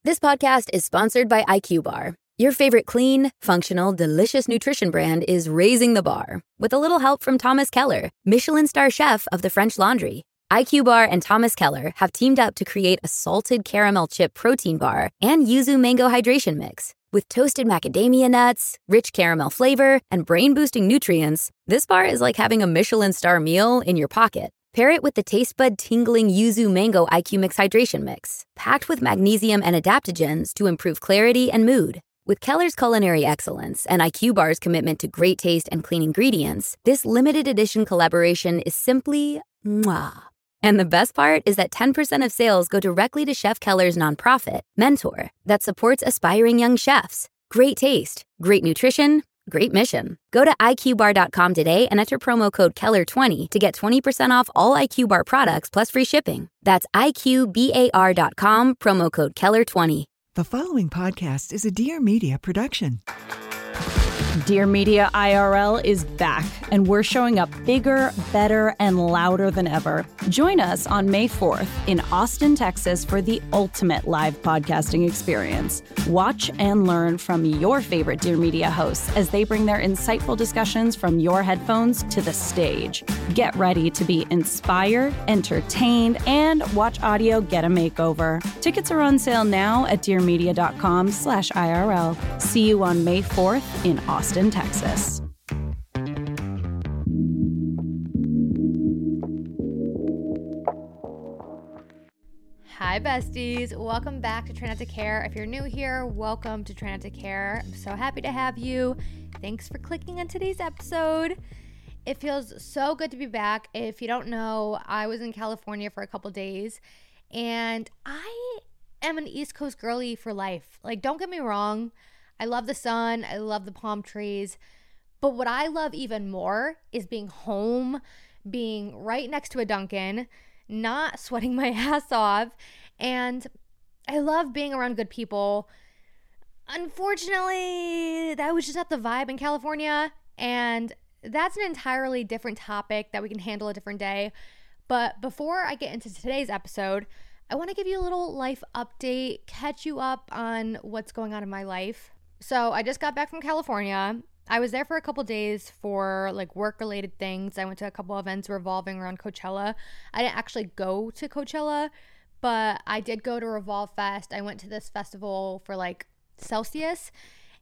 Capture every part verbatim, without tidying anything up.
This podcast is sponsored by I Q Bar. Your favorite clean, functional, delicious nutrition brand is raising the bar with a little help from Thomas Keller, Michelin star chef of the French Laundry. I Q Bar and Thomas Keller have teamed up to create a salted caramel chip protein bar and yuzu mango hydration mix. With toasted macadamia nuts, rich caramel flavor, and brain-boosting nutrients, this bar is like having a Michelin star meal in your pocket. Pair it with the taste bud tingling yuzu mango I Q Mix hydration mix, packed with magnesium and adaptogens to improve clarity and mood. With Keller's culinary excellence and I Q Bar's commitment to great taste and clean ingredients, this limited edition collaboration is simply mwah. And the best part is that ten percent of sales go directly to Chef Keller's nonprofit, Mentor, that supports aspiring young chefs. Great taste, great nutrition, great mission. Go to I Q bar dot com today and enter promo code Keller twenty to get twenty percent off all I Q Bar products plus free shipping. That's I Q bar dot com, promo code Keller twenty. The following podcast is a Dear Media production. Dear Media I R L is back, and we're showing up bigger, better, and louder than ever. Join us on May fourth in Austin, Texas for the ultimate live podcasting experience. Watch and learn from your favorite Dear Media hosts as they bring their insightful discussions from your headphones to the stage. Get ready to be inspired, entertained, and watch audio get a makeover. Tickets are on sale now at dear media dot com slash I R L. See you on May fourth in Austin, Texas. Hi besties, welcome back to Try Not to Care. If you're new here, welcome to Try Not to Care. I'm so happy to have you. Thanks for clicking on today's episode. It feels so good to be back. If you don't know, I was in California for a couple days, and I am an East Coast girly for life. Like, don't get me wrong, I love the sun, I love the palm trees, but what I love even more is being home, being right next to a Dunkin', not sweating my ass off, and I love being around good people. Unfortunately, that was just not the vibe in California, and that's an entirely different topic that we can handle a different day. But before I get into today's episode, I want to give you a little life update, catch you up on what's going on in my life. So I just got back from California. I was there for a couple days for like work-related things. I went to a couple events revolving around Coachella. I didn't actually go to Coachella, but I did go to Revolve Fest. I went to this festival for like Celsius,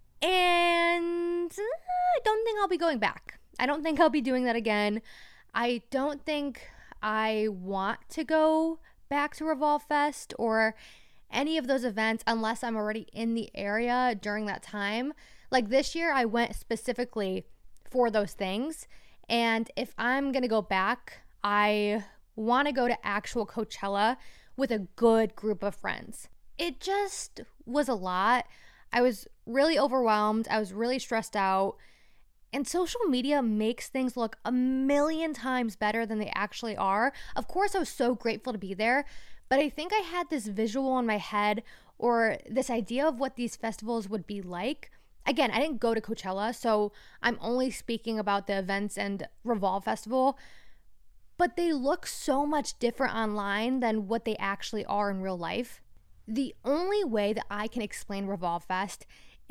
and I don't think I'll be going back. I don't think I'll be doing that again. I don't think I want to go back to Revolve Fest or any of those events unless I'm already in the area during that time. Like this year, I went specifically for those things. And if I'm going to go back, I want to go to actual Coachella with a good group of friends. It just was a lot. I was really overwhelmed. I was really stressed out. And social media makes things look a million times better than they actually are. Of course, I was so grateful to be there, but I think I had this visual in my head or this idea of what these festivals would be like. Again, I didn't go to Coachella, so I'm only speaking about the events and Revolve Festival, but they look so much different online than what they actually are in real life. The only way that I can explain Revolve Fest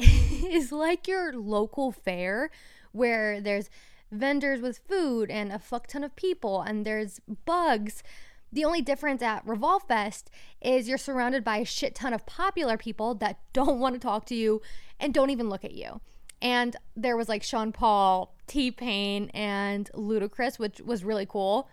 is like your local fair where there's vendors with food and a fuck ton of people and there's bugs. The only difference at Revolve Fest is you're surrounded by a shit ton of popular people that don't want to talk to you and don't even look at you. And there was like Sean Paul, T-Pain, and Ludacris, which was really cool.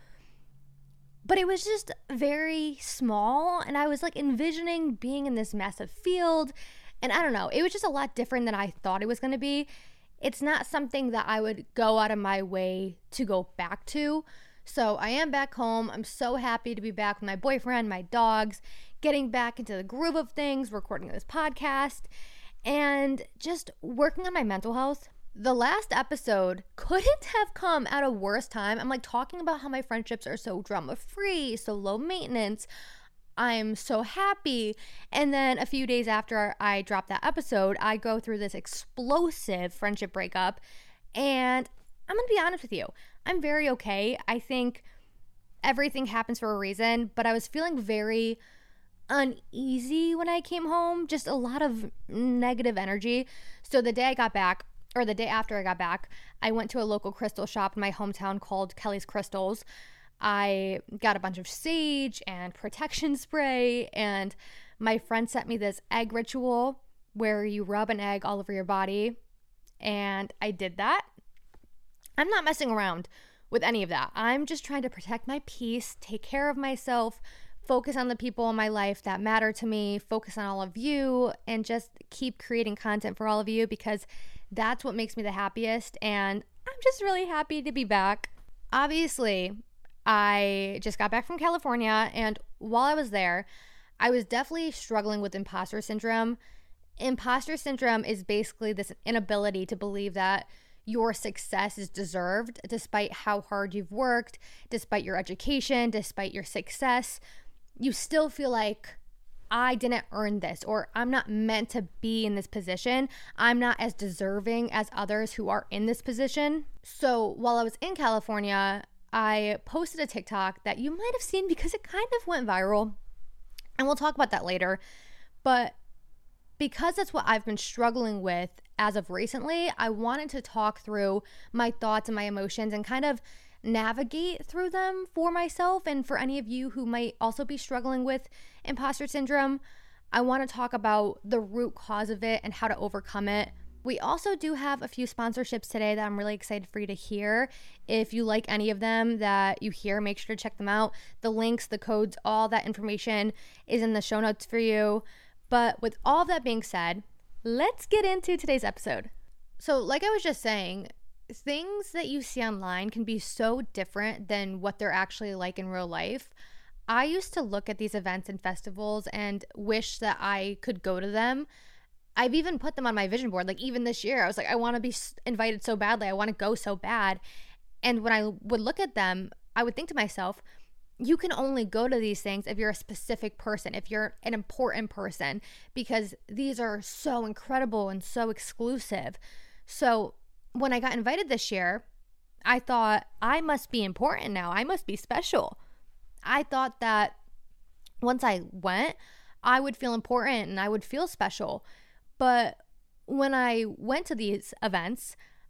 But it was just very small, and I was like envisioning being in this massive field, and I don't know, it was just a lot different than I thought it was going to be. It's not something that I would go out of my way to go back to. So I am back home. I'm so happy to be back with my boyfriend, my dogs, getting back into the groove of things, recording this podcast, and just working on my mental health. The last episode couldn't have come at a worse time. I'm like talking about how my friendships are so drama-free, so low maintenance. I'm so happy. And then a few days after I dropped that episode, I go through this explosive friendship breakup. And I'm going to be honest with you. I'm very okay. I think everything happens for a reason, but I was feeling very uneasy when I came home, just a lot of negative energy. So the day I got back, or the day after I got back, I went to a local crystal shop in my hometown called Kelly's Crystals. I got a bunch of sage and protection spray, and my friend sent me this egg ritual where you rub an egg all over your body, and I did that. I'm not messing around with any of that. I'm just trying to protect my peace, take care of myself, focus on the people in my life that matter to me, focus on all of you, and just keep creating content for all of you, because that's what makes me the happiest. And I'm just really happy to be back. Obviously, I just got back from California, and while I was there, I was definitely struggling with imposter syndrome. Imposter syndrome is basically this inability to believe that your success is deserved despite how hard you've worked, despite your education, despite your success. You still feel like, I didn't earn this, or I'm not meant to be in this position. I'm not as deserving as others who are in this position. So while I was in California, I posted a TikTok that you might have seen because it kind of went viral. And we'll talk about that later. But because that's what I've been struggling with as of recently, I wanted to talk through my thoughts and my emotions and kind of navigate through them for myself and for any of you who might also be struggling with imposter syndrome. I want to talk about the root cause of it and how to overcome it. We also do have a few sponsorships today that I'm really excited for you to hear. If you like any of them that you hear, make sure to check them out. The links, the codes, all that information is in the show notes for you. But with all of that being said, let's get into today's episode. So like I was just saying, things that you see online can be so different than what they're actually like in real life. I used to look at these events and festivals and wish that I could go to them. I've even put them on my vision board. Like even this year, I was like, I want to be invited so badly. I want to go so bad. And when I would look at them, I would think to myself, you can only go to these things if you're a specific person, if you're an important person, because these are so incredible and so exclusive. So when I got invited this year, I thought, I must be important now. I must be special. I thought that once I went, I would feel important and I would feel special. But when I went to these events,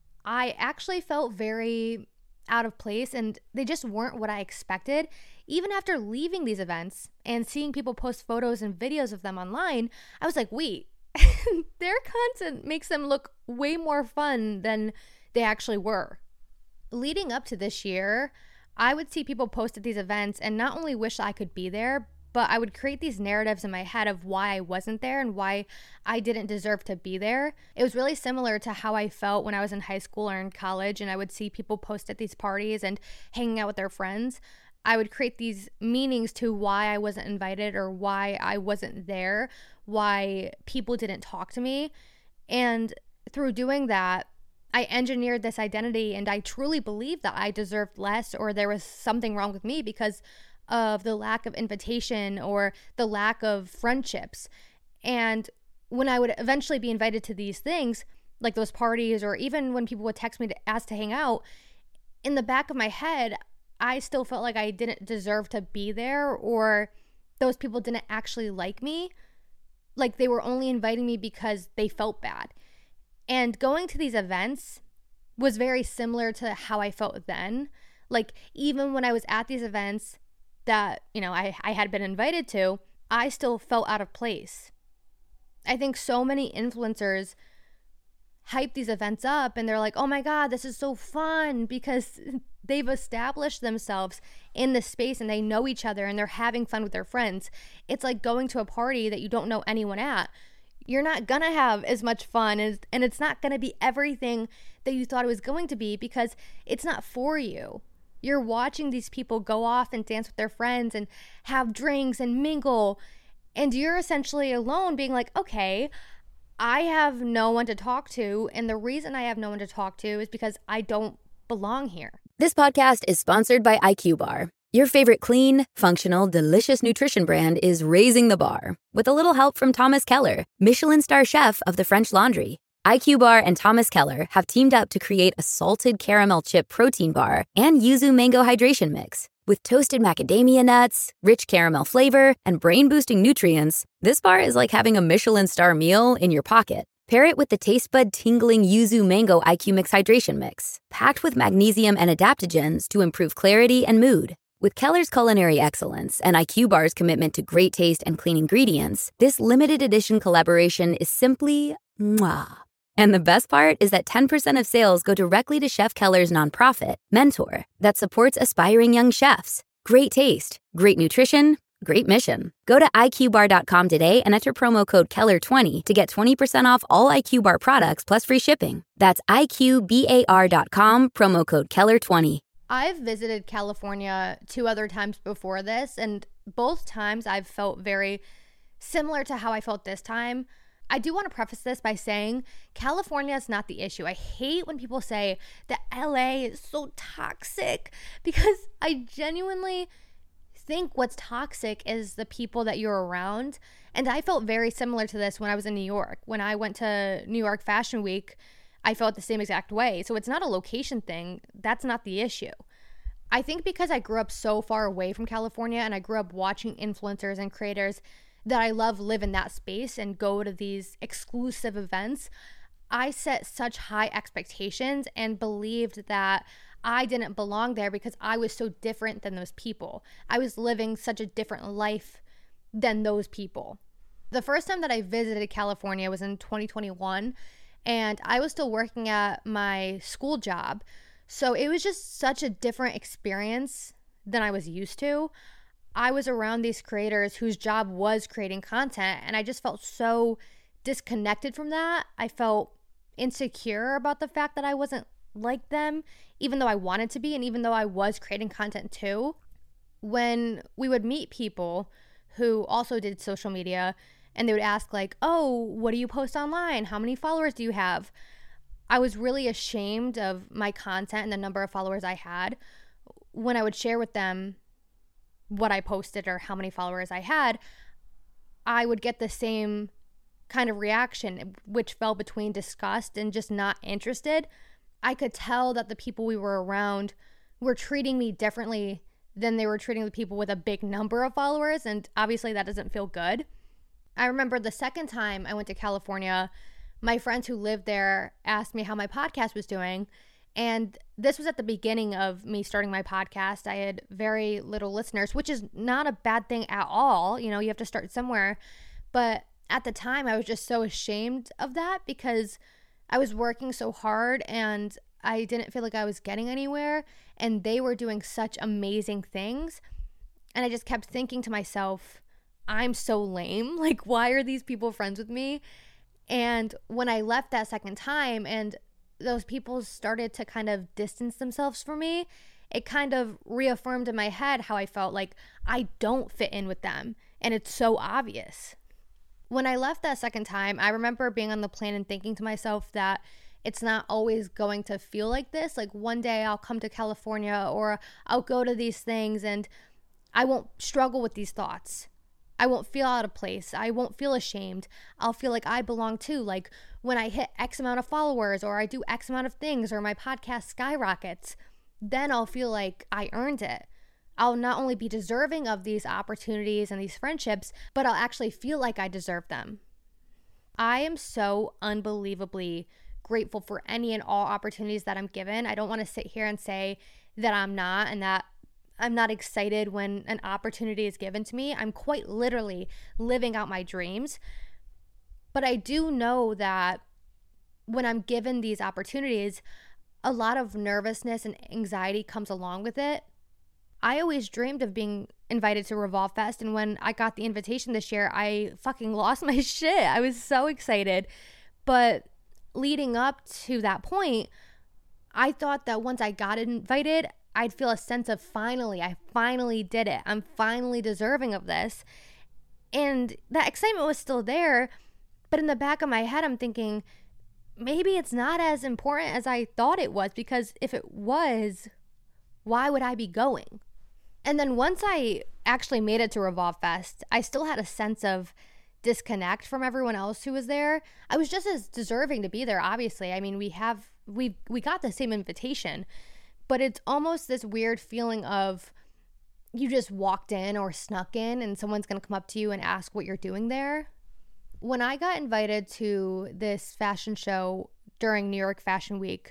I actually felt very out of place, and they just weren't what I expected. Even after leaving these events and seeing people post photos and videos of them online, I was like, wait, their content makes them look way more fun than they actually were. Leading up to this year, I would see people post at these events and not only wish I could be there, but I would create these narratives in my head of why I wasn't there and why I didn't deserve to be there. It was really similar to how I felt when I was in high school or in college, and I would see people post at these parties and hanging out with their friends. I would create these meanings to why I wasn't invited or why I wasn't there, why people didn't talk to me. And through doing that, I engineered this identity, and I truly believed that I deserved less or there was something wrong with me because of the lack of invitation or the lack of friendships. And when I would eventually be invited to these things, like those parties, or even when people would text me to ask to hang out, in the back of my head, I still felt like I didn't deserve to be there, or those people didn't actually like me. Like they were only inviting me because they felt bad. And going to these events was very similar to how I felt then. Like even when I was at these events that, you know, I, I had been invited to, I still felt out of place. I think so many influencers hype these events up and they're like, oh my God, this is so fun, because they've established themselves in this space and they know each other and they're having fun with their friends. It's like going to a party that you don't know anyone at. You're not gonna have as much fun, and, and it's not gonna be everything that you thought it was going to be because it's not for you. You're watching these people go off and dance with their friends and have drinks and mingle, and you're essentially alone being like, okay, I have no one to talk to, and the reason I have no one to talk to is because I don't belong here. This podcast is sponsored by I Q Bar. Your favorite clean, functional, delicious nutrition brand is raising the bar with a little help from Thomas Keller, Michelin star chef of the French Laundry. I Q Bar and Thomas Keller have teamed up to create a salted caramel chip protein bar and yuzu mango hydration mix. With toasted macadamia nuts, rich caramel flavor, and brain-boosting nutrients, this bar is like having a Michelin star meal in your pocket. Pair it with the taste bud tingling Yuzu Mango I Q Mix Hydration Mix, packed with magnesium and adaptogens to improve clarity and mood. With Keller's culinary excellence and I Q Bar's commitment to great taste and clean ingredients, this limited edition collaboration is simply mwah. And the best part is that ten percent of sales go directly to Chef Keller's nonprofit, Mentor, that supports aspiring young chefs. Great taste, great nutrition, great mission. Go to I Q bar dot com today and enter promo code Keller twenty to get twenty percent off all I Q Bar products plus free shipping. That's I Q bar dot com, promo code Keller twenty. I've visited California two other times before this, and both times I've felt very similar to how I felt this time. I do want to preface this by saying California is not the issue. I hate when people say that L A is so toxic, because I genuinely think what's toxic is the people that you're around. And I felt very similar to this when I was in New York. When I went to New York Fashion Week, I felt the same exact way. So it's not a location thing. That's not the issue. I think because I grew up so far away from California and I grew up watching influencers and creators that I love live in that space and go to these exclusive events, I set such high expectations and believed that I didn't belong there because I was so different than those people. I was living such a different life than those people. The first time that I visited California was in twenty twenty-one, and I was still working at my school job. So it was just such a different experience than I was used to. I was around these creators whose job was creating content, and I just felt so disconnected from that. I felt insecure about the fact that I wasn't like them, even though I wanted to be, and even though I was creating content too. When we would meet people who also did social media, and they would ask like, oh, what do you post online? How many followers do you have? I was really ashamed of my content and the number of followers I had. When I would share with them what I posted or how many followers I had, I would get the same kind of reaction, which fell between disgust and just not interested. I could tell that the people we were around were treating me differently than they were treating the people with a big number of followers, and obviously that doesn't feel good. I remember the second time I went to California, my friends who lived there asked me how my podcast was doing. And this was at the beginning of me starting my podcast. I had very little listeners, which is not a bad thing at all. You know, you have to start somewhere. But at the time, I was just so ashamed of that because I was working so hard and I didn't feel like I was getting anywhere. And they were doing such amazing things. And I just kept thinking to myself, I'm so lame. Like, why are these people friends with me? And when I left that second time and those people started to kind of distance themselves from me, it kind of reaffirmed in my head how I felt like I don't fit in with them. And it's so obvious. When I left that second time, I remember being on the plane and thinking to myself that it's not always going to feel like this. Like one day I'll come to California or I'll go to these things and I won't struggle with these thoughts. I won't feel out of place. I won't feel ashamed. I'll feel like I belong too. Like when I hit X amount of followers or I do X amount of things or my podcast skyrockets, then I'll feel like I earned it. I'll not only be deserving of these opportunities and these friendships, but I'll actually feel like I deserve them. I am so unbelievably grateful for any and all opportunities that I'm given. I don't want to sit here and say that I'm not and that I'm not excited when an opportunity is given to me. I'm quite literally living out my dreams. But I do know that when I'm given these opportunities, a lot of nervousness and anxiety comes along with it. I always dreamed of being invited to Revolve Fest, and when I got the invitation this year, I fucking lost my shit. I was so excited. But leading up to that point, I thought that once I got invited, I'd feel a sense of finally, I finally did it. I'm finally deserving of this. And that excitement was still there. But in the back of my head, I'm thinking, maybe it's not as important as I thought it was, because if it was, why would I be going? And then once I actually made it to Revolve Fest, I still had a sense of disconnect from everyone else who was there. I was just as deserving to be there, obviously. I mean, we have, we we got the same invitation. But it's almost this weird feeling of you just walked in or snuck in and someone's going to come up to you and ask what you're doing there. When I got invited to this fashion show during New York Fashion Week,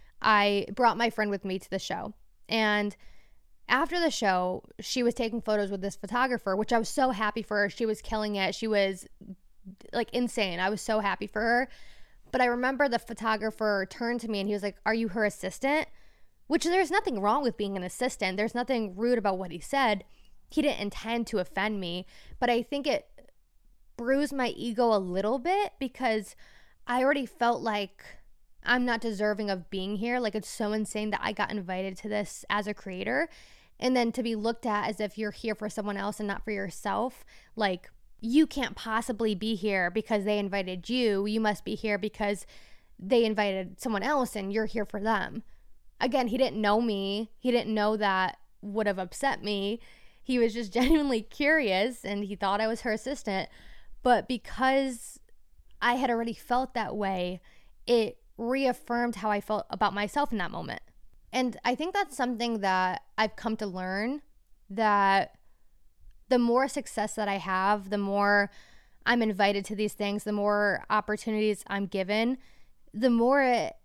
I brought my friend with me to the show. And after the show, she was taking photos with this photographer, which I was so happy for her. She was killing it. She was like insane. I was so happy for her. But I remember the photographer turned to me and he was like, "Are you her assistant?" Which there's nothing wrong with being an assistant. There's nothing rude about what he said. He didn't intend to offend me, but I think it bruised my ego a little bit because I already felt like I'm not deserving of being here. Like, it's so insane that I got invited to this as a creator, and then to be looked at as if you're here for someone else and not for yourself. Like, you can't possibly be here because they invited you. You must be here because they invited someone else and you're here for them. Again, he didn't know me. He didn't know that would have upset me. He was just genuinely curious and he thought I was her assistant. But because I had already felt that way, it reaffirmed how I felt about myself in that moment. And I think that's something that I've come to learn, that the more success that I have, the more I'm invited to these things, the more opportunities I'm given, the more it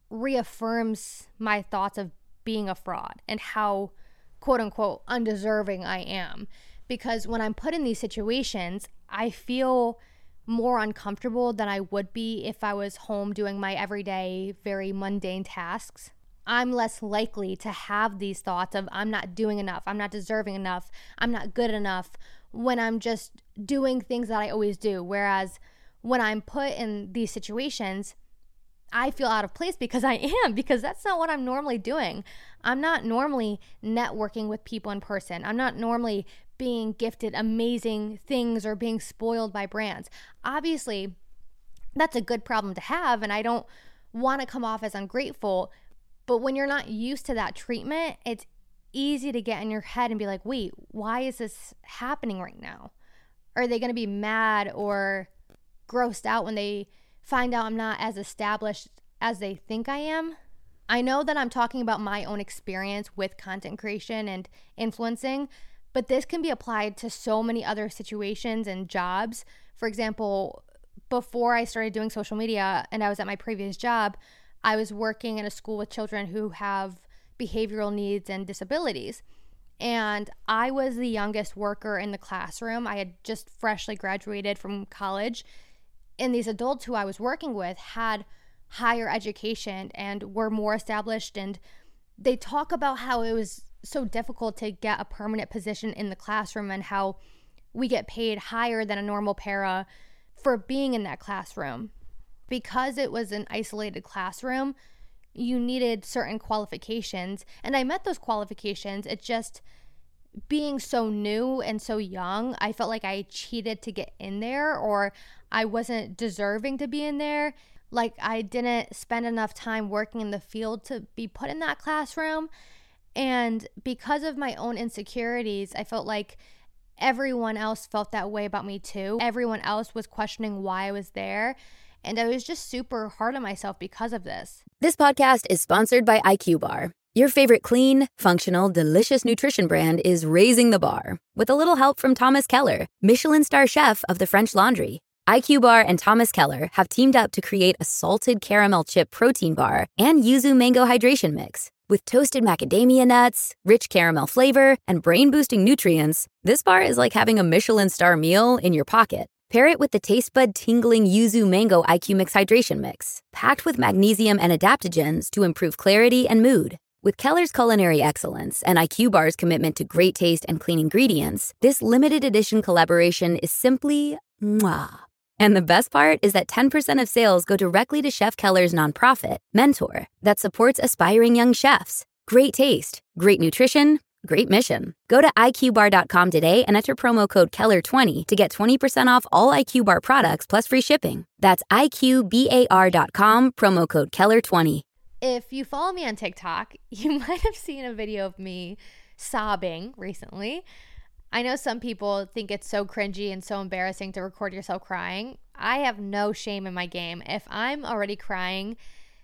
reaffirms my thoughts of being a fraud and how quote unquote undeserving I am. Because when I'm put in these situations, I feel more uncomfortable than I would be if I was home doing my everyday, very mundane tasks. I'm less likely to have these thoughts of I'm not doing enough, I'm not deserving enough, I'm not good enough when I'm just doing things that I always do. Whereas when I'm put in these situations, I feel out of place because I am, because that's not what I'm normally doing. I'm not normally networking with people in person. I'm not normally being gifted amazing things or being spoiled by brands. Obviously, that's a good problem to have, and I don't want to come off as ungrateful, but when you're not used to that treatment, it's easy to get in your head and be like, wait, why is this happening right now? Are they going to be mad or grossed out when they find out I'm not as established as they think I am? I know that I'm talking about my own experience with content creation and influencing, but this can be applied to so many other situations and jobs. For example, before I started doing social media and I was at my previous job, I was working in a school with children who have behavioral needs and disabilities. And I was the youngest worker in the classroom. I had just freshly graduated from college. And these adults who I was working with had higher education and were more established. And they talk about how it was so difficult to get a permanent position in the classroom and how we get paid higher than a normal para for being in that classroom. Because it was an isolated classroom, you needed certain qualifications. And I met those qualifications. It just, being so new and so young, I felt like I cheated to get in there, or I wasn't deserving to be in there. Like, I didn't spend enough time working in the field to be put in that classroom. And because of my own insecurities, I felt like everyone else felt that way about me too. Everyone else was questioning why I was there. And I was just super hard on myself because of this. This podcast is sponsored by I Q Bar. Your favorite clean, functional, delicious nutrition brand is raising the bar with a little help from Thomas Keller, Michelin star chef of the French Laundry. I Q Bar and Thomas Keller have teamed up to create a salted caramel chip protein bar and yuzu mango hydration mix. With toasted macadamia nuts, rich caramel flavor, and brain-boosting nutrients, this bar is like having a Michelin star meal in your pocket. Pair it with the taste bud tingling yuzu mango I Q Mix hydration mix, packed with magnesium and adaptogens to improve clarity and mood. With Keller's culinary excellence and I Q Bar's commitment to great taste and clean ingredients, this limited edition collaboration is simply mwah. And the best part is that ten percent of sales go directly to Chef Keller's nonprofit, Mentor, that supports aspiring young chefs. Great taste, great nutrition, great mission. Go to I Q bar dot com today and enter promo code Keller twenty to get twenty percent off all I Q Bar products plus free shipping. That's I Q bar dot com, promo code Keller twenty. If you follow me on TikTok, you might have seen a video of me sobbing recently. I know some people think it's so cringy and so embarrassing to record yourself crying. I have no shame in my game. If I'm already crying,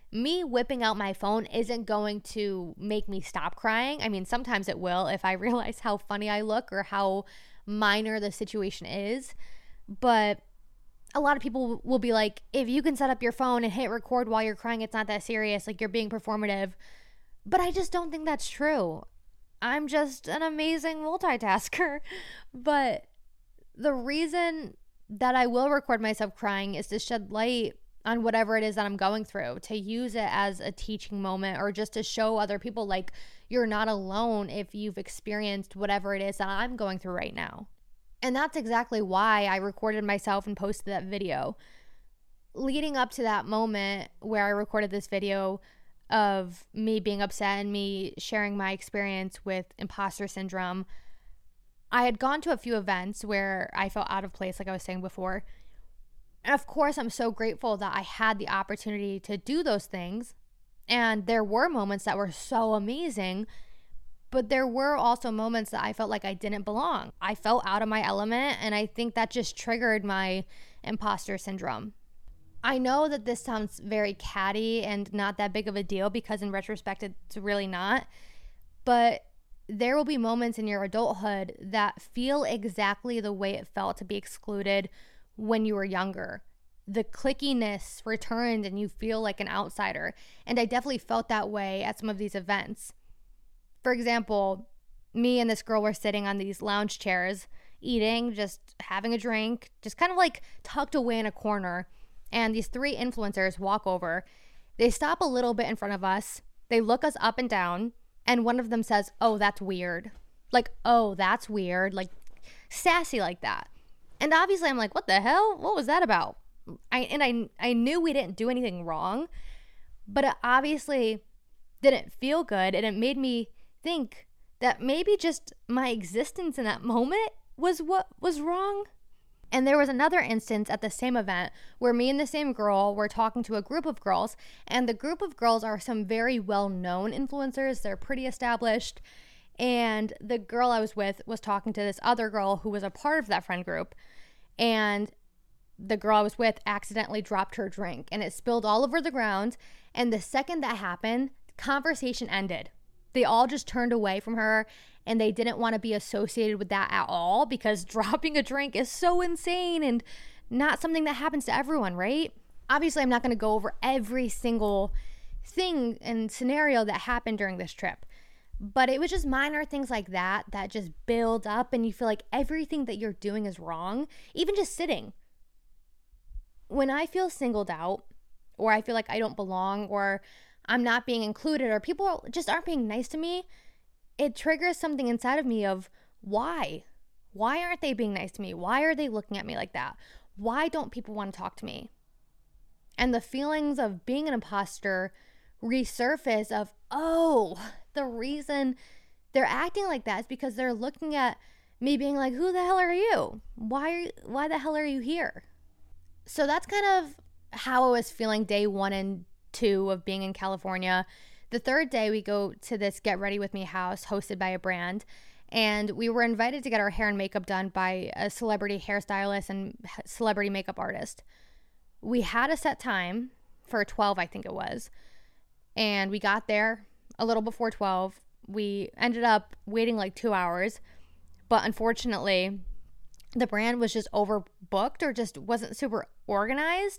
me whipping out my phone isn't going to make me stop crying. I mean, sometimes it will if I realize how funny I look or how minor the situation is. But a lot of people will be like, if you can set up your phone and hit record while you're crying, it's not that serious. Like, you're being performative. But I just don't think that's true. I'm just an amazing multitasker. But the reason that I will record myself crying is to shed light on whatever it is that I'm going through, to use it as a teaching moment or just to show other people, like, you're not alone if you've experienced whatever it is that I'm going through right now. And that's exactly why I recorded myself and posted that video. Leading up to that moment where I recorded this video of me being upset and me sharing my experience with imposter syndrome, I had gone to a few events where I felt out of place, like I was saying before. And of course, I'm so grateful that I had the opportunity to do those things. And there were moments that were so amazing, but there were also moments that I felt like I didn't belong. I felt out of my element, and I think that just triggered my imposter syndrome. I know that this sounds very catty and not that big of a deal because in retrospect, it's really not. But there will be moments in your adulthood that feel exactly the way it felt to be excluded when you were younger. The clickiness returned and you feel like an outsider. And I definitely felt that way at some of these events. For example, me and this girl were sitting on these lounge chairs, eating, just having a drink, just kind of like tucked away in a corner. And these three influencers walk over. They stop a little bit in front of us. They look us up and down. And one of them says, "Oh, that's weird." Like, "Oh, that's weird." Like, sassy like that. And obviously I'm like, what the hell? What was that about? I and I I knew we didn't do anything wrong, but it obviously didn't feel good, and it made me think that maybe just my existence in that moment was what was wrong. And there was another instance at the same event where me and the same girl were talking to a group of girls, and the group of girls are some very well-known influencers. They're pretty established. And the girl I was with was talking to this other girl who was a part of that friend group. And the girl I was with accidentally dropped her drink and it spilled all over the ground. And the second that happened, conversation ended. They all just turned away from her and they didn't want to be associated with that at all because dropping a drink is so insane and not something that happens to everyone, right? Obviously, I'm not going to go over every single thing and scenario that happened during this trip. But it was just minor things like that that just build up and you feel like everything that you're doing is wrong, even just sitting. When I feel singled out or I feel like I don't belong or I'm not being included or people just aren't being nice to me, it triggers something inside of me of why? Why aren't they being nice to me? Why are they looking at me like that? Why don't people want to talk to me? And the feelings of being an imposter resurface of, oh, the reason they're acting like that is because they're looking at me being like, who the hell are you? Why are you, why the hell are you here? So that's kind of how I was feeling day one and two of being in California. The third day we go to this Get Ready With Me house hosted by a brand, and we were invited to get our hair and makeup done by a celebrity hairstylist and celebrity makeup artist. We had a set time for twelve, I think it was, and we got there a little before twelve. We ended up waiting like two hours, but unfortunately, the brand was just overbooked or just wasn't super organized.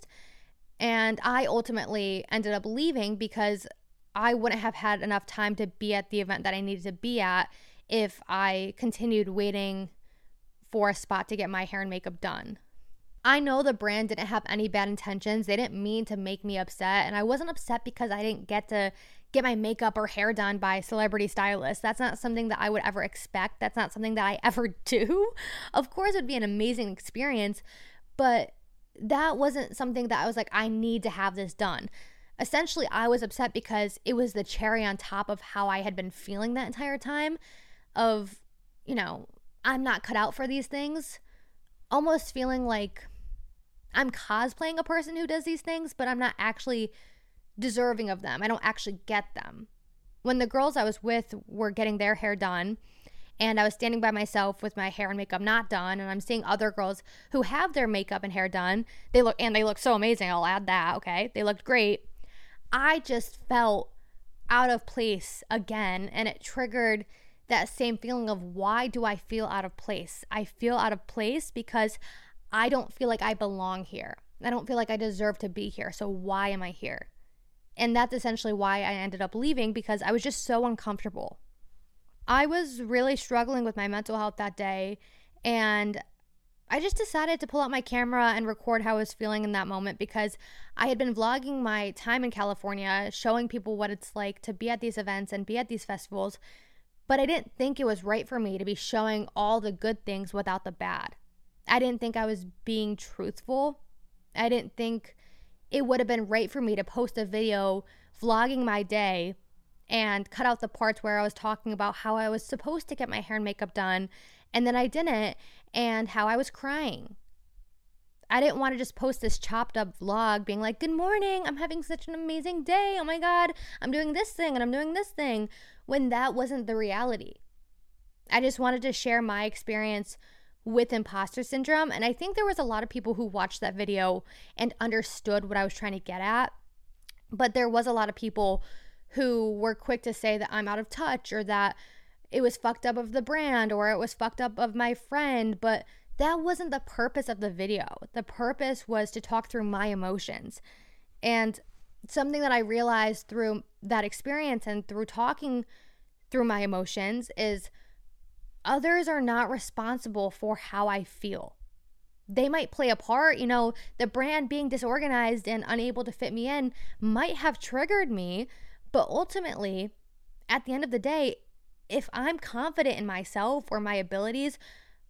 And I ultimately ended up leaving because I wouldn't have had enough time to be at the event that I needed to be at if I continued waiting for a spot to get my hair and makeup done. I know the brand didn't have any bad intentions. They didn't mean to make me upset. And I wasn't upset because I didn't get to get my makeup or hair done by celebrity stylists. That's not something that I would ever expect. That's not something that I ever do. Of course, it would be an amazing experience, but that wasn't something that I was like, I need to have this done. Essentially, I was upset because it was the cherry on top of how I had been feeling that entire time of, you know, I'm not cut out for these things. Almost feeling like I'm cosplaying a person who does these things, but I'm not actually deserving of them. I don't actually get them. When the girls I was with were getting their hair done, and I was standing by myself with my hair and makeup not done, and I'm seeing other girls who have their makeup and hair done. They look, and they look so amazing. I'll add that, okay? They looked great. I just felt out of place again, and it triggered that same feeling of, why do I feel out of place? I feel out of place because I don't feel like I belong here. I don't feel like I deserve to be here. So why am I here? And that's essentially why I ended up leaving, because I was just so uncomfortable. I was really struggling with my mental health that day, and I just decided to pull out my camera and record how I was feeling in that moment, because I had been vlogging my time in California, showing people what it's like to be at these events and be at these festivals, but I didn't think it was right for me to be showing all the good things without the bad. I didn't think I was being truthful. I didn't think it would have been right for me to post a video vlogging my day and cut out the parts where I was talking about how I was supposed to get my hair and makeup done, and then I didn't, and how I was crying. I didn't want to just post this chopped up vlog being like, good morning, I'm having such an amazing day, oh my God, I'm doing this thing and I'm doing this thing, when that wasn't the reality. I just wanted to share my experience with imposter syndrome, and I think there was a lot of people who watched that video and understood what I was trying to get at, but there was a lot of people who were quick to say that I'm out of touch, or that it was fucked up of the brand, or it was fucked up of my friend, but that wasn't the purpose of the video. The purpose was to talk through my emotions. And something that I realized through that experience and through talking through my emotions is others are not responsible for how I feel. They might play a part. You know, the brand being disorganized and unable to fit me in might have triggered me, but ultimately, at the end of the day, if I'm confident in myself or my abilities,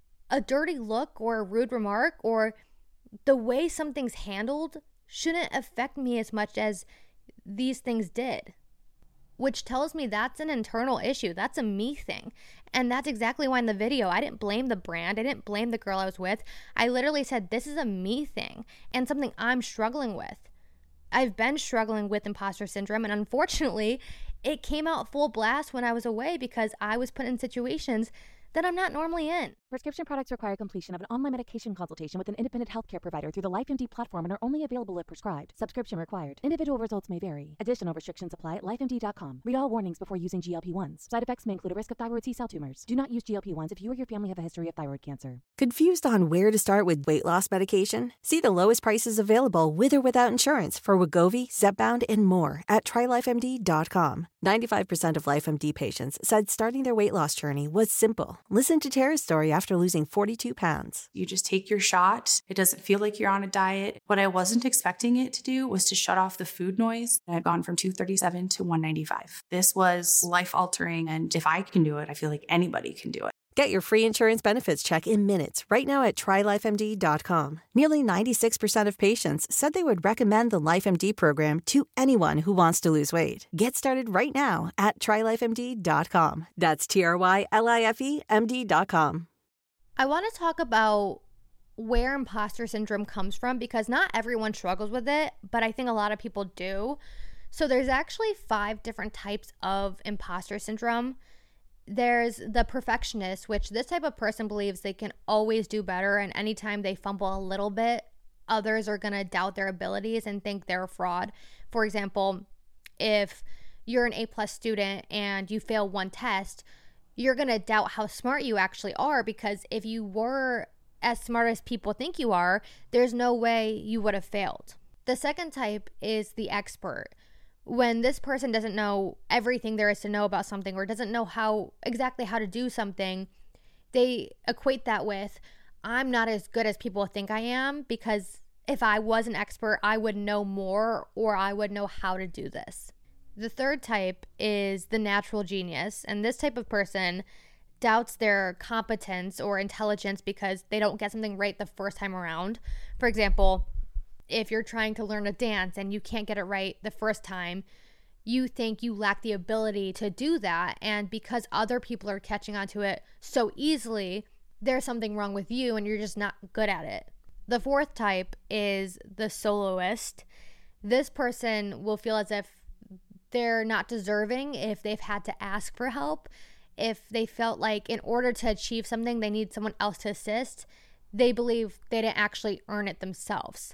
a dirty look or a rude remark or the way something's handled shouldn't affect me as much as these things did. Which tells me that's an internal issue. That's a me thing. And that's exactly why in the video, I didn't blame the brand. I didn't blame the girl I was with. I literally said, this is a me thing and something I'm struggling with. I've been struggling with imposter syndrome, and unfortunately, it came out full blast when I was away because I was put in situations that I'm not normally in. Prescription products require completion of an online medication consultation with an independent healthcare provider through the LifeMD platform and are only available if prescribed. Subscription required. Individual results may vary. Additional restrictions apply at life M D dot com. Read all warnings before using G L P ones. Side effects may include a risk of thyroid C-cell tumors. Do not use G L P ones if you or your family have a history of thyroid cancer. Confused on where to start with weight loss medication? See the lowest prices available with or without insurance for Wegovy, Zepbound, and more at try life M D dot com. ninety-five percent of LifeMD patients said starting their weight loss journey was simple. Listen to Tara's story after losing forty-two pounds. You just take your shot. It doesn't feel like you're on a diet. What I wasn't expecting it to do was to shut off the food noise. I had gone from two thirty-seven to one ninety-five. This was life altering. And if I can do it, I feel like anybody can do it. Get your free insurance benefits check in minutes right now at try life M D dot com. Nearly ninety-six percent of patients said they would recommend the LifeMD program to anyone who wants to lose weight. Get started right now at try life M D dot com. That's T R Y L I F E M D dot com. I want to talk about where imposter syndrome comes from, because not everyone struggles with it, but I think a lot of people do. So there's actually five different types of imposter syndrome. There's the perfectionist, which this type of person believes they can always do better, and anytime they fumble a little bit, others are going to doubt their abilities and think they're a fraud. For example, if you're an A-plus student and you fail one test, you're going to doubt how smart you actually are, because if you were as smart as people think you are, there's no way you would have failed. The second type is the expert. When this person doesn't know everything there is to know about something, or doesn't know how exactly how to do something, they equate that with, I'm not as good as people think I am, because if I was an expert, I would know more, or I would know how to do this. The third type is the natural genius, and this type of person doubts their competence or intelligence because they don't get something right the first time around. For example, if you're trying to learn a dance and you can't get it right the first time, you think you lack the ability to do that. And because other people are catching on to it so easily, there's something wrong with you and you're just not good at it. The fourth type is the soloist. This person will feel as if they're not deserving if they've had to ask for help. If they felt like in order to achieve something, they need someone else to assist, they believe they didn't actually earn it themselves.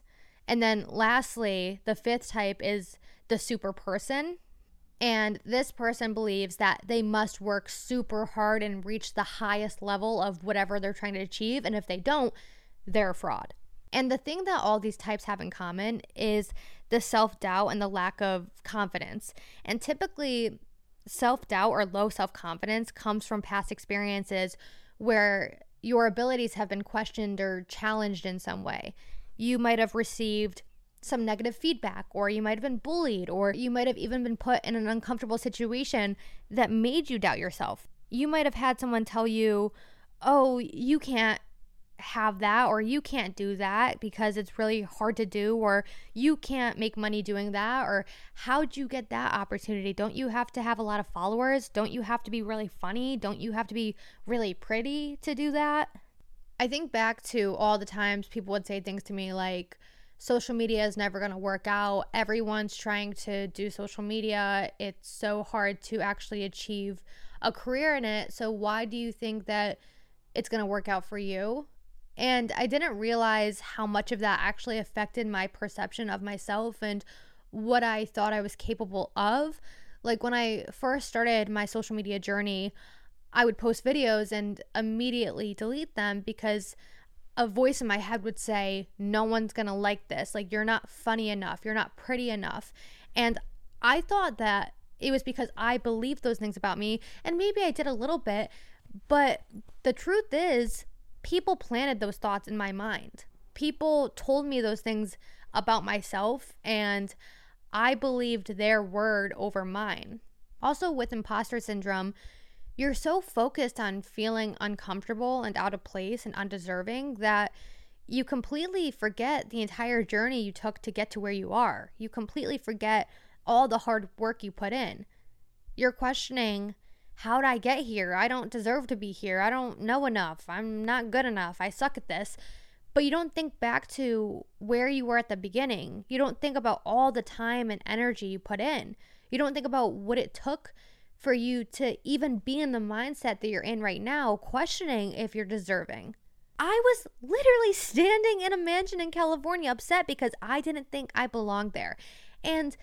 And then lastly, the fifth type is the super person. And this person believes that they must work super hard and reach the highest level of whatever they're trying to achieve. And if they don't, they're a fraud. And the thing that all these types have in common is the self-doubt and the lack of confidence. And typically, self-doubt or low self-confidence comes from past experiences where your abilities have been questioned or challenged in some way. You might have received some negative feedback, or you might have been bullied, or you might have even been put in an uncomfortable situation that made you doubt yourself. You might have had someone tell you, oh, you can't have that, or you can't do that because it's really hard to do, or you can't make money doing that, or how'd you get that opportunity? Don't you have to have a lot of followers? Don't you have to be really funny? Don't you have to be really pretty to do that? I think back to all the times people would say things to me like, social media is never going to work out. Everyone's trying to do social media. It's so hard to actually achieve a career in it. So why do you think that it's going to work out for you? And I didn't realize how much of that actually affected my perception of myself and what I thought I was capable of. Like when I first started my social media journey, I would post videos and immediately delete them because a voice in my head would say, no one's gonna like this. Like, you're not funny enough. You're not pretty enough. And I thought that it was because I believed those things about me. And maybe I did a little bit. But the truth is, people planted those thoughts in my mind. People told me those things about myself, and I believed their word over mine. Also, with imposter syndrome, you're so focused on feeling uncomfortable and out of place and undeserving that you completely forget the entire journey you took to get to where you are. You completely forget all the hard work you put in. You're questioning, how'd I get here? I don't deserve to be here. I don't know enough. I'm not good enough. I suck at this. But you don't think back to where you were at the beginning. You don't think about all the time and energy you put in. You don't think about what it took for you to even be in the mindset that you're in right now, questioning if you're deserving. I was literally standing in a mansion in California upset because I didn't think I belonged there. And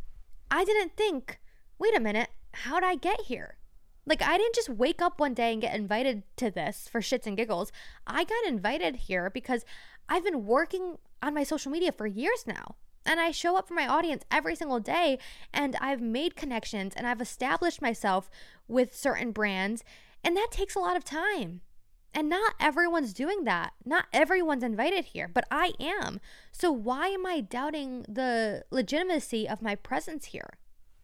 I didn't think, wait a minute, how'd I get here? Like, I didn't just wake up one day and get invited to this for shits and giggles. I got invited here because I've been working on my social media for years now. And I show up for my audience every single day, and I've made connections and I've established myself with certain brands, and that takes a lot of time. And not everyone's doing that. Not everyone's invited here, but I am. So why am I doubting the legitimacy of my presence here?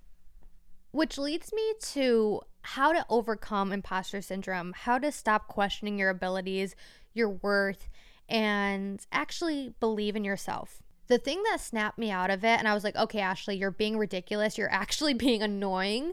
Which leads me to how to overcome imposter syndrome, how to stop questioning your abilities, your worth, and actually believe in yourself. The thing that snapped me out of it, and I was like, okay, Ashley, you're being ridiculous. You're actually being annoying,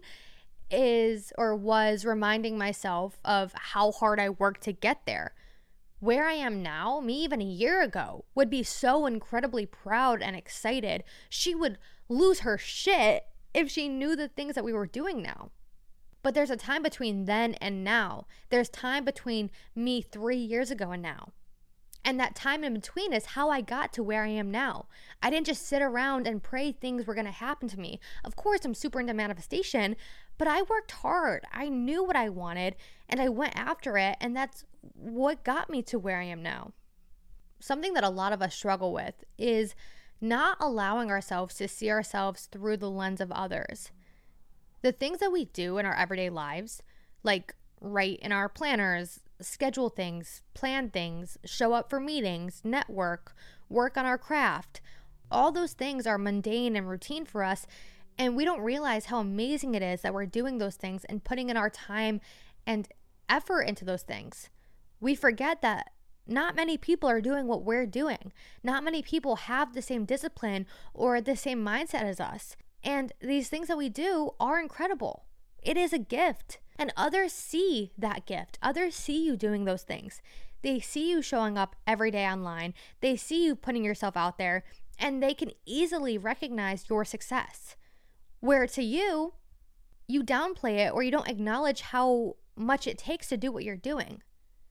is or was reminding myself of how hard I worked to get there. Where I am now, me even a year ago, would be so incredibly proud and excited. She would lose her shit if she knew the things that we were doing now. But there's a time between then and now. There's time between me three years ago and now. And that time in between is how I got to where I am now. I didn't just sit around and pray things were going to happen to me. Of course, I'm super into manifestation, but I worked hard. I knew what I wanted, and I went after it, and that's what got me to where I am now. Something that a lot of us struggle with is not allowing ourselves to see ourselves through the lens of others. The things that we do in our everyday lives, like write in our planners, schedule things, plan things, show up for meetings, network, work on our craft. All those things are mundane and routine for us, and we don't realize how amazing it is that we're doing those things and putting in our time and effort into those things. We forget that not many people are doing what we're doing. Not many people have the same discipline or the same mindset as us. And these things that we do are incredible. It is a gift. And others see that gift. Others see you doing those things. They see you showing up every day online. They see you putting yourself out there, and they can easily recognize your success. Where to you, you downplay it or you don't acknowledge how much it takes to do what you're doing.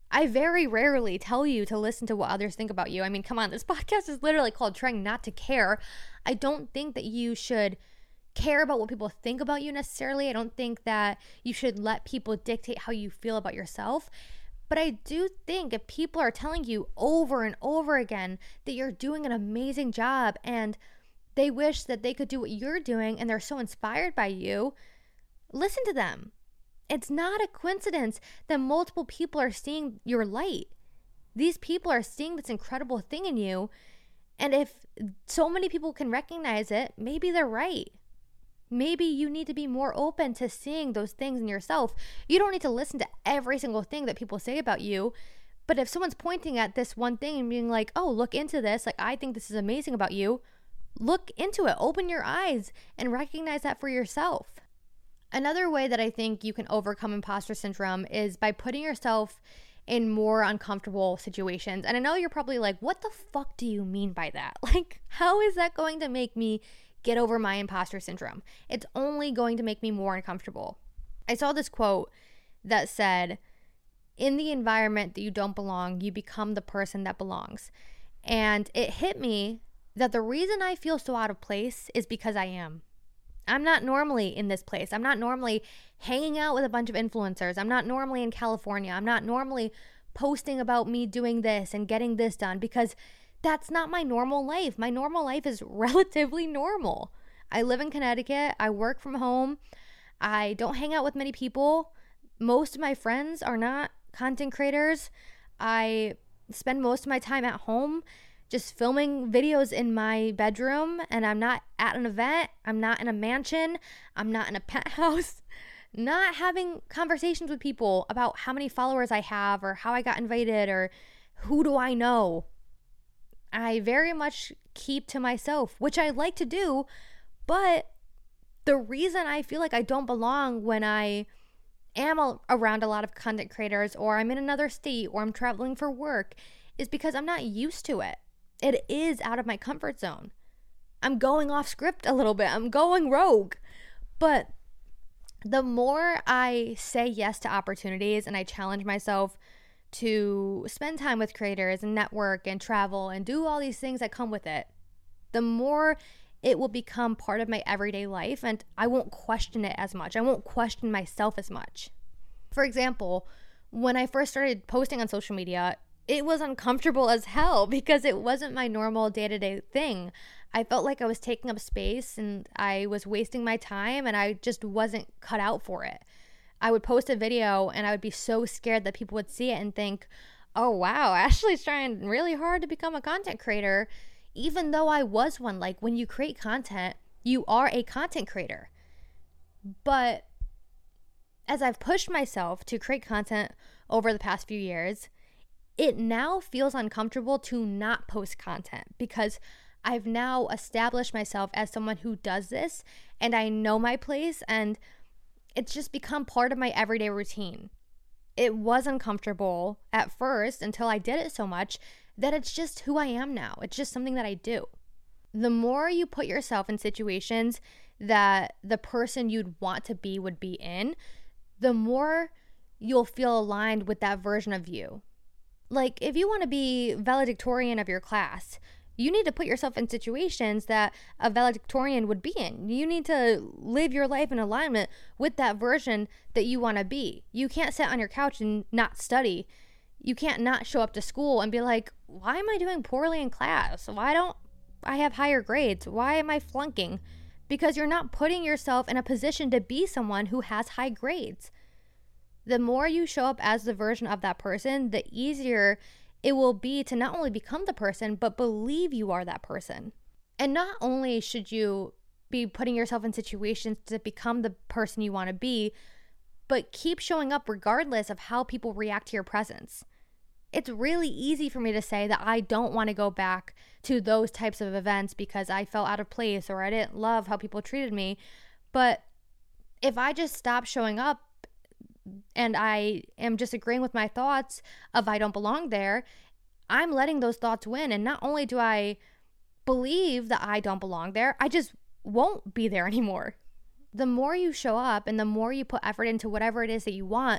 I very rarely tell you to listen to what others think about you. I mean, come on, this podcast is literally called Trying Not to Care. I don't think that you should care about what people think about you necessarily. I don't think that you should let people dictate how you feel about yourself. But I do think if people are telling you over and over again that you're doing an amazing job and they wish that they could do what you're doing and they're so inspired by you, listen to them. It's not a coincidence that multiple people are seeing your light. These people are seeing this incredible thing in you. And if so many people can recognize it, maybe they're right. Maybe you need to be more open to seeing those things in yourself. You don't need to listen to every single thing that people say about you. But if someone's pointing at this one thing and being like, oh, look into this, like, I think this is amazing about you, look into it. Open your eyes and recognize that for yourself. Another way that I think you can overcome imposter syndrome is by putting yourself in more uncomfortable situations. And I know you're probably like, what the fuck do you mean by that? Like, how is that going to make me get over my imposter syndrome? It's only going to make me more uncomfortable. I saw this quote that said, in the environment that you don't belong, you become the person that belongs. And it hit me that the reason I feel so out of place is because I am. I'm not normally in this place. I'm not normally hanging out with a bunch of influencers. I'm not normally in California. I'm not normally posting about me doing this and getting this done because that's not my normal life. My normal life is relatively normal. I live in Connecticut. I work from home. I don't hang out with many people. Most of my friends are not content creators. I spend most of my time at home just filming videos in my bedroom, and I'm not at an event. I'm not in a mansion. I'm not in a penthouse. Not having conversations with people about how many followers I have or how I got invited or who do I know. I very much keep to myself, which I like to do, but the reason I feel like I don't belong when I am a- around a lot of content creators or I'm in another state or I'm traveling for work is because I'm not used to it. It is out of my comfort zone. I'm going off script a little bit. I'm going rogue. But the more I say yes to opportunities and I challenge myself to spend time with creators and network and travel and do all these things that come with it, the more it will become part of my everyday life and I won't question it as much. I won't question myself as much. For example, when I first started posting on social media, it was uncomfortable as hell because it wasn't my normal day-to-day thing. I felt like I was taking up space and I was wasting my time and I just wasn't cut out for it. I would post a video and I would be so scared that people would see it and think, oh wow, Ashley's trying really hard to become a content creator, even though I was one. Like, when you create content, you are a content creator. But as I've pushed myself to create content over the past few years, it now feels uncomfortable to not post content because I've now established myself as someone who does this and I know my place and it's just become part of my everyday routine. It was uncomfortable at first until I did it so much that it's just who I am now. It's just something that I do. The more you put yourself in situations that the person you'd want to be would be in, the more you'll feel aligned with that version of you. Like, if you want to be valedictorian of your class, you need to put yourself in situations that a valedictorian would be in. You need to live your life in alignment with that version that you want to be. You can't sit on your couch and not study. You can't not show up to school and be like, why am I doing poorly in class? Why don't I have higher grades? Why am I flunking? Because you're not putting yourself in a position to be someone who has high grades. The more you show up as the version of that person, the easier it will be to not only become the person, but believe you are that person. And not only should you be putting yourself in situations to become the person you want to be, but keep showing up regardless of how people react to your presence. It's really easy for me to say that I don't want to go back to those types of events because I felt out of place or I didn't love how people treated me. But if I just stop showing up and I am just agreeing with my thoughts of I don't belong there, I'm letting those thoughts win. And not only do I believe that I don't belong there, I just won't be there anymore. The more you show up and the more you put effort into whatever it is that you want,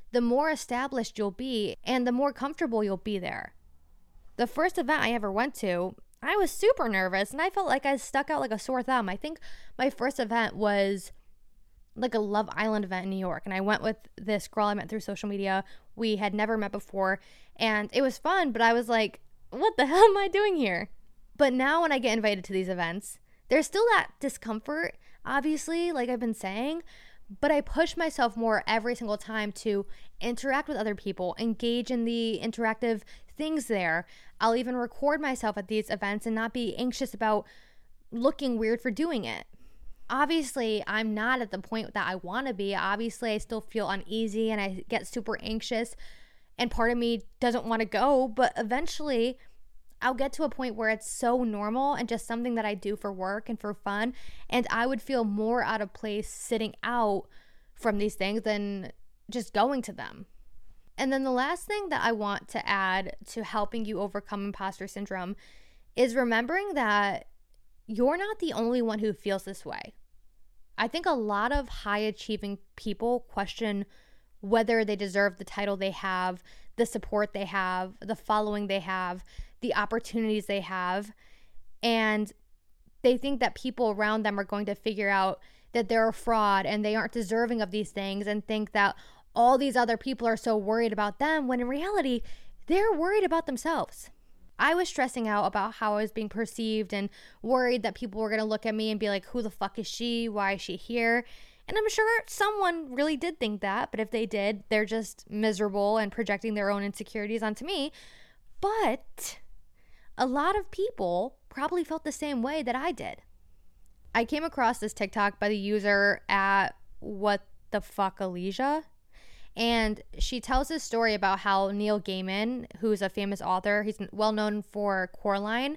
the more established you'll be and the more comfortable you'll be there. The first event I ever went to, I was super nervous and I felt like I stuck out like a sore thumb. I think my first event was like a Love Island event in New York, and I went with this girl I met through social media. We had never met before, and it was fun, but I was like, what the hell am I doing here? But now when I get invited to these events, there's still that discomfort, obviously, like I've been saying, but I push myself more every single time to interact with other people, engage in the interactive things there. I'll even record myself at these events and not be anxious about looking weird for doing it. Obviously, I'm not at the point that I want to be. Obviously, I still feel uneasy and I get super anxious, and part of me doesn't want to go, but eventually I'll get to a point where it's so normal and just something that I do for work and for fun, and I would feel more out of place sitting out from these things than just going to them. And then the last thing that I want to add to helping you overcome imposter syndrome is remembering that you're not the only one who feels this way. I think a lot of high achieving people question whether they deserve the title they have, the support they have, the following they have, the opportunities they have, and they think that people around them are going to figure out that they're a fraud and they aren't deserving of these things, and think that all these other people are so worried about them, when in reality, they're worried about themselves. I was stressing out about how I was being perceived and worried that people were going to look at me and be like, who the fuck is she? Why is she here? And I'm sure someone really did think that, but if they did, they're just miserable and projecting their own insecurities onto me. But a lot of people probably felt the same way that I did. I came across this TikTok by the user at what the fuck Alicia, and she tells this story about how Neil Gaiman, who's a famous author, he's well known for Coraline,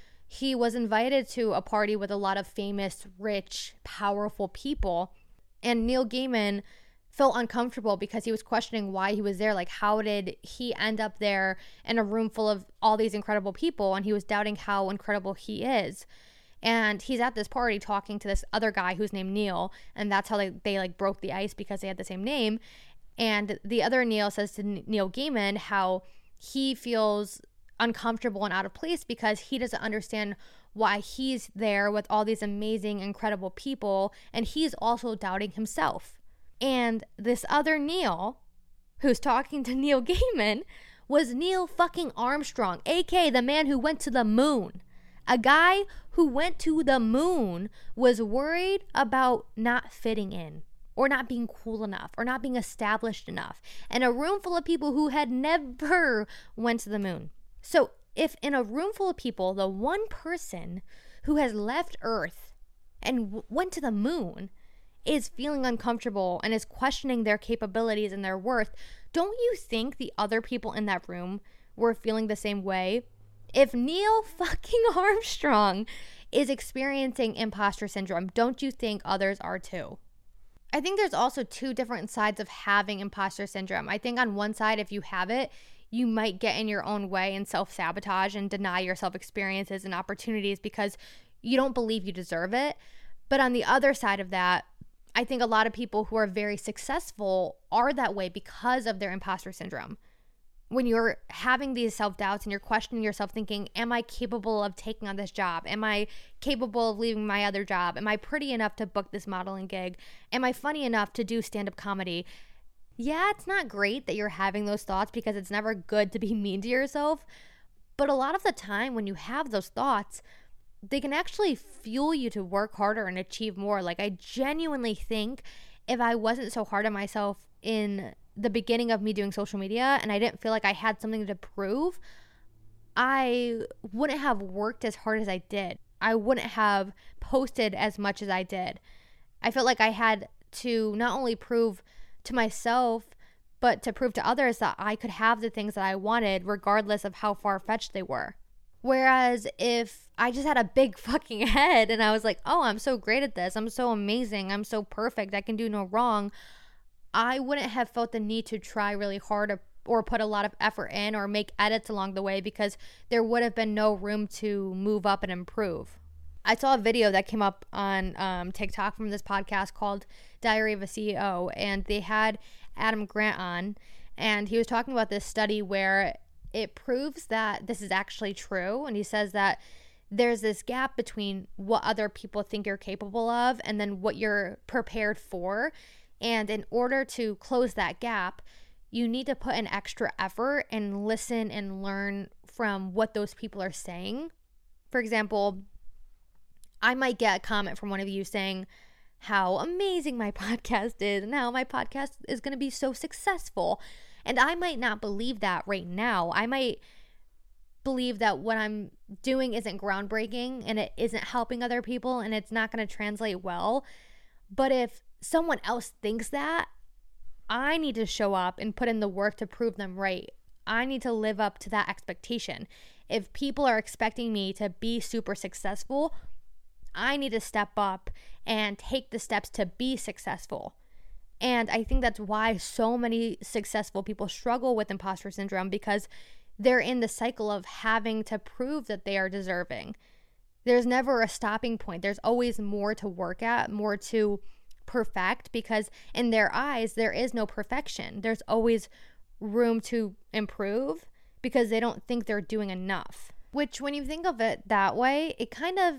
he was invited to a party with a lot of famous, rich, powerful people, and Neil Gaiman felt uncomfortable because he was questioning why he was there. Like, how did he end up there in a room full of all these incredible people? And he was doubting how incredible he is. And he's at this party talking to this other guy who's named Neil, and that's how they, they like broke the ice, because they had the same name. And the other Neil says to Neil Gaiman how he feels uncomfortable and out of place because he doesn't understand why he's there with all these amazing, incredible people, and he's also doubting himself. And this other Neil, who's talking to Neil Gaiman, was Neil fucking Armstrong, aka the man who went to the moon. A guy who went to the moon was worried about not fitting in, or not being cool enough, or not being established enough, and a room full of people who had never went to the moon. So if in a room full of people, the one person who has left Earth and w- went to the moon is feeling uncomfortable and is questioning their capabilities and their worth, don't you think the other people in that room were feeling the same way? If Neil fucking Armstrong is experiencing imposter syndrome, don't you think others are too? I think there's also two different sides of having imposter syndrome. I think on one side, if you have it, you might get in your own way and self-sabotage and deny yourself experiences and opportunities because you don't believe you deserve it. But on the other side of that, I think a lot of people who are very successful are that way because of their imposter syndrome. When you're having these self-doubts and you're questioning yourself thinking, am I capable of taking on this job? Am I capable of leaving my other job? Am I pretty enough to book this modeling gig? Am I funny enough to do stand-up comedy? Yeah, it's not great that you're having those thoughts because it's never good to be mean to yourself. But a lot of the time when you have those thoughts, they can actually fuel you to work harder and achieve more. Like, I genuinely think if I wasn't so hard on myself in the beginning of me doing social media and I didn't feel like I had something to prove, I wouldn't have worked as hard as I did. I wouldn't have posted as much as I did. I felt like I had to not only prove to myself, but to prove to others that I could have the things that I wanted regardless of how far-fetched they were. Whereas if I just had a big fucking head and I was like, oh, I'm so great at this, I'm so amazing, I'm so perfect, I can do no wrong, I wouldn't have felt the need to try really hard or, or put a lot of effort in or make edits along the way because there would have been no room to move up and improve. I saw a video that came up on um, TikTok from this podcast called Diary of a C E O, and they had Adam Grant on, and he was talking about this study where it proves that this is actually true. And he says that there's this gap between what other people think you're capable of and then what you're prepared for. And in order to close that gap, you need to put in extra effort and listen and learn from what those people are saying. For example, I might get a comment from one of you saying how amazing my podcast is and how my podcast is going to be so successful. And I might not believe that right now. I might believe that what I'm doing isn't groundbreaking and it isn't helping other people and it's not going to translate well. But if someone else thinks that, I need to show up and put in the work to prove them right. I need to live up to that expectation. If people are expecting me to be super successful, I need to step up and take the steps to be successful. And I think that's why so many successful people struggle with imposter syndrome, because they're in the cycle of having to prove that they are deserving. There's never a stopping point. There's always more to work at, more to perfect, because in their eyes, there is no perfection. There's always room to improve because they don't think they're doing enough. Which, when you think of it that way, it kind of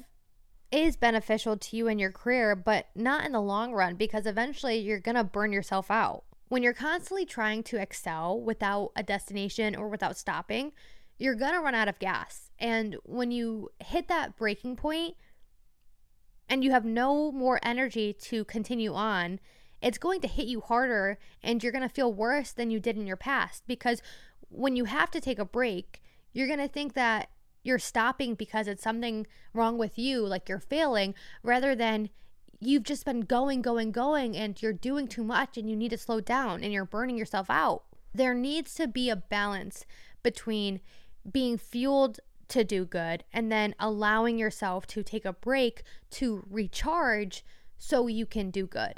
is beneficial to you in your career, but not in the long run, because eventually you're going to burn yourself out. When you're constantly trying to excel without a destination or without stopping, you're going to run out of gas. And when you hit that breaking point and you have no more energy to continue on, it's going to hit you harder and you're going to feel worse than you did in your past. Because when you have to take a break, you're going to think that you're stopping because it's something wrong with you, like you're failing, rather than you've just been going, going, going, and you're doing too much and you need to slow down and you're burning yourself out. There needs to be a balance between being fueled to do good and then allowing yourself to take a break to recharge so you can do good.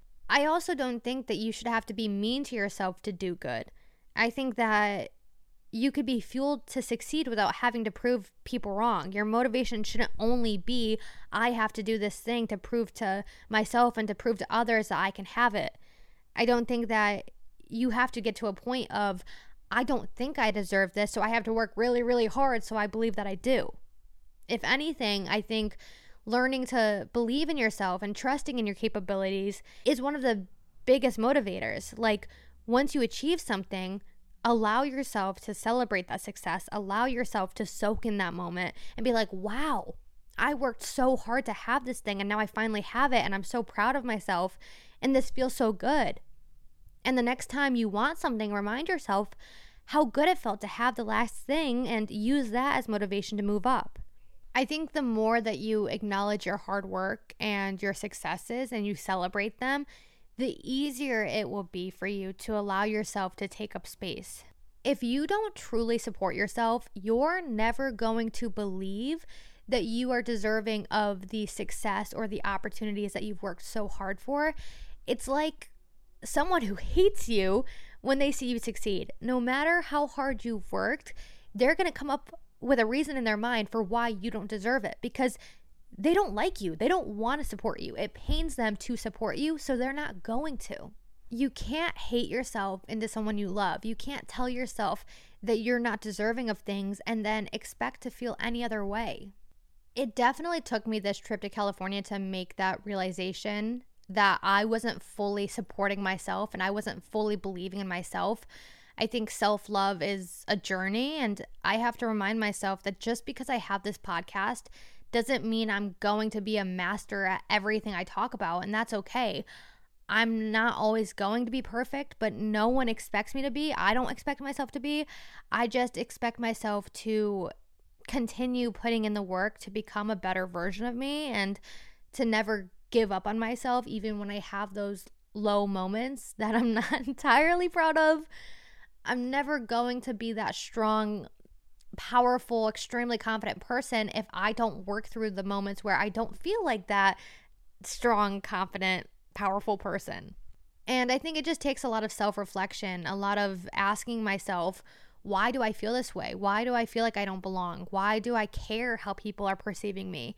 I also don't think that you should have to be mean to yourself to do good. I think that you could be fueled to succeed without having to prove people wrong. Your motivation shouldn't only be, I have to do this thing to prove to myself and to prove to others that I can have it. I don't think that you have to get to a point of, I don't think I deserve this, so I have to work really, really hard so I believe that I do. If anything, I think learning to believe in yourself and trusting in your capabilities is one of the biggest motivators. Like, once you achieve something, allow yourself to celebrate that success. Allow yourself to soak in that moment and be like, wow, I worked so hard to have this thing and now I finally have it and I'm so proud of myself and this feels so good. And the next time you want something, remind yourself how good it felt to have the last thing and use that as motivation to move up. I think the more that you acknowledge your hard work and your successes and you celebrate them, the easier it will be for you to allow yourself to take up space. If you don't truly support yourself, you're never going to believe that you are deserving of the success or the opportunities that you've worked so hard for. It's like someone who hates you when they see you succeed. No matter how hard you've worked, they're going to come up with a reason in their mind for why you don't deserve it, because they don't like you. They don't want to support you. It pains them to support you, so they're not going to. You can't hate yourself into someone you love. You can't tell yourself that you're not deserving of things and then expect to feel any other way. It definitely took me this trip to California to make that realization that I wasn't fully supporting myself and I wasn't fully believing in myself. I think self-love is a journey, and I have to remind myself that just because I have this podcast doesn't mean I'm going to be a master at everything I talk about, and that's okay. I'm not always going to be perfect, but no one expects me to be. I don't expect myself to be. I just expect myself to continue putting in the work to become a better version of me and to never give up on myself, even when I have those low moments that I'm not entirely proud of. I'm never going to be that strong, powerful, extremely confident person if I don't work through the moments where I don't feel like that strong, confident, powerful person. And I think it just takes a lot of self-reflection, a lot of asking myself, why do I feel this way? Why do I feel like I don't belong? Why do I care how people are perceiving me?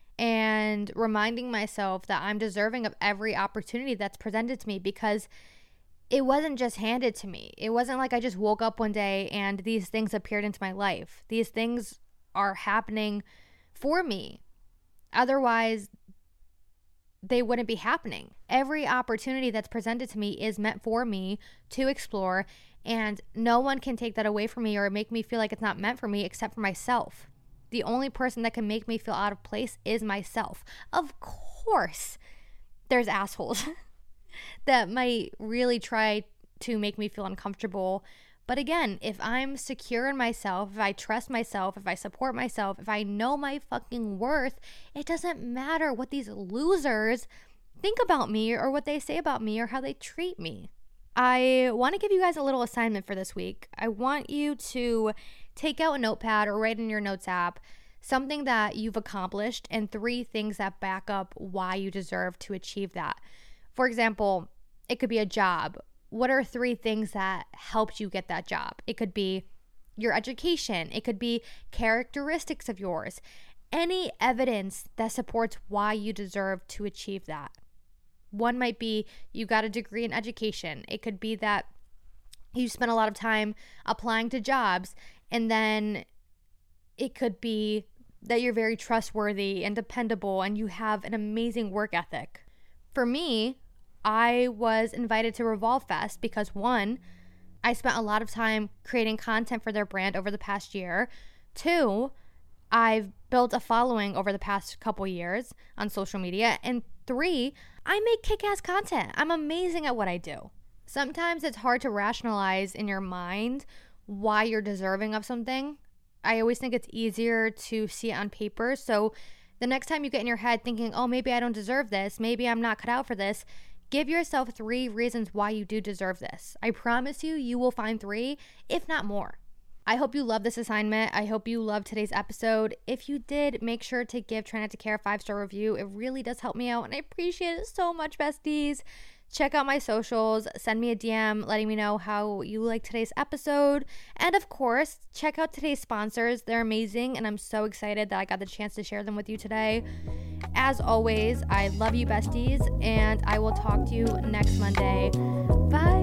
And reminding myself that I'm deserving of every opportunity that's presented to me, because it wasn't just handed to me. It wasn't like I just woke up one day and these things appeared into my life. These things are happening for me. Otherwise, they wouldn't be happening. Every opportunity that's presented to me is meant for me to explore, and no one can take that away from me or make me feel like it's not meant for me except for myself. The only person that can make me feel out of place is myself. Of course, there's assholes that might really try to make me feel uncomfortable. But again, if I'm secure in myself, if I trust myself, if I support myself, if I know my fucking worth, it doesn't matter what these losers think about me or what they say about me or how they treat me. I want to give you guys a little assignment for this week. I want you to take out a notepad or write in your notes app something that you've accomplished and three things that back up why you deserve to achieve that. For example, it could be a job. What are three things that helped you get that job? It could be your education. It could be characteristics of yours. Any evidence that supports why you deserve to achieve that. One might be you got a degree in education. It could be that you spent a lot of time applying to jobs, and then it could be that you're very trustworthy and dependable and you have an amazing work ethic. For me, I was invited to Revolve Fest because one, I spent a lot of time creating content for their brand over the past year. Two, I've built a following over the past couple years on social media. And three, I make kick-ass content. I'm amazing at what I do. Sometimes it's hard to rationalize in your mind why you're deserving of something. I always think it's easier to see it on paper. So the next time you get in your head thinking, oh, maybe I don't deserve this, maybe I'm not cut out for this, give yourself three reasons why you do deserve this. I promise you, you will find three, if not more. I hope you love this assignment. I hope you loved today's episode. If you did, make sure to give Try Not to Care a five-star review. It really does help me out, and I appreciate it so much, besties. Check out my socials. Send me a D M letting me know how you like today's episode. And of course, check out today's sponsors. They're amazing, and I'm so excited that I got the chance to share them with you today. As always, I love you, besties, and I will talk to you next Monday. Bye.